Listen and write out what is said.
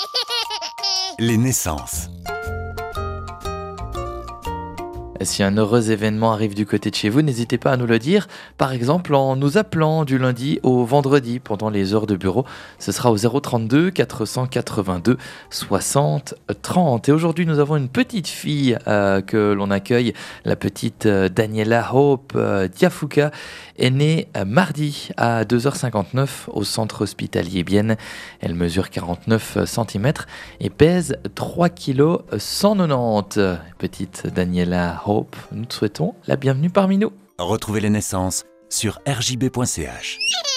Les naissances. Si un heureux événement arrive du côté de chez vous, n'hésitez pas à nous le dire, par exemple en nous appelant du lundi au vendredi pendant les heures de bureau. Ce sera au 032 482 60 30. Et aujourd'hui, nous avons une petite fille que l'on accueille, la petite Daniela Hope Diafuka, est née mardi à 2h59 au centre hospitalier Bienne. Elle mesure 49 cm et pèse 3 kg 190. Petite Daniela Hope, nous te souhaitons la bienvenue parmi nous. Retrouvez les naissances sur rjb.ch.